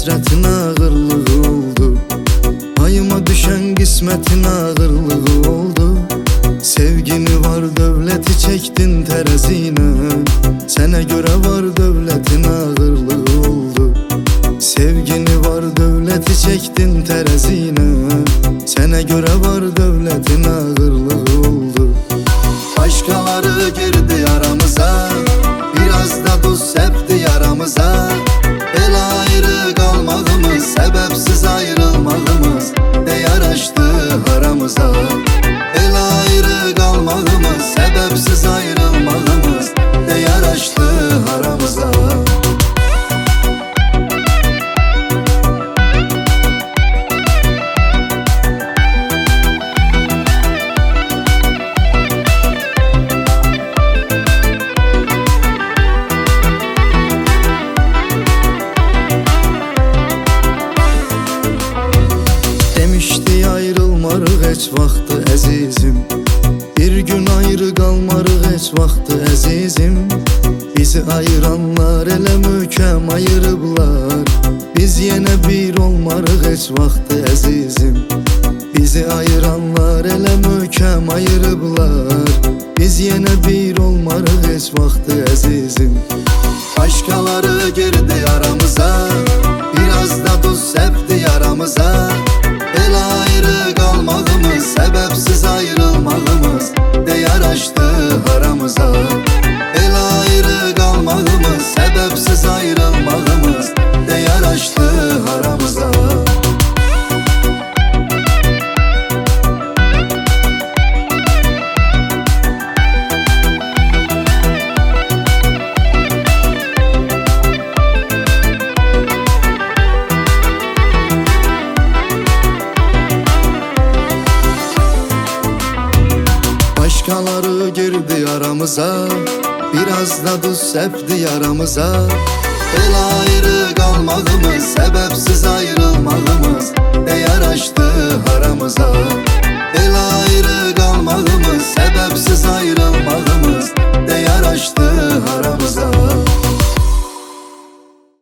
Həsrətin ağırlığı oldu, payıma düşen qismətin ağırlığı oldu. Sevgini var dövləti çəkdin tərəzinə, sənə görə var dövlətin ağırlığı oldu. Sevgini var dövləti çəkdin tərəzinə, sənə görə var dövlətin ağırlığı oldu. Başqaları girdi aramıza, biraz da duz səpdi yaramıza. Elə ayrı qalmağımız, səbəbsiz ayrılmağımız dəyər açdı aramıza. Elə ayrı qalmağımız, səbəbsiz ayrılmağımız dəyər açdı aramıza. Demişdi ayrılmarıq heç vaxtı əzizim, bir gün ayrı qalmarıq heç vaxtı əzizim. Bizi ayıranlar elə möhkəm ayırıblar, biz yenə bir olmarıq heç vaxtı əzizim. Bizi ayıranlar elə möhkəm ayırıblar, biz yenə bir olmarıq heç vaxtı əzizim. Başqaları girdi aramıza, biraz da duz səpdi yaramıza. Elə ayrı qalmağımız, səbəbsiz ayrılmağımız dəyər açdı aramıza. Elə ayrı qalmağımız, səbəbsiz ayrılmağımız dəyər açdı aramıza. Başqaları girdi aramıza, biraz da duz səpdi yaramıza. Elə ayrı qalmağımız, səbəbsiz ayrılmağımız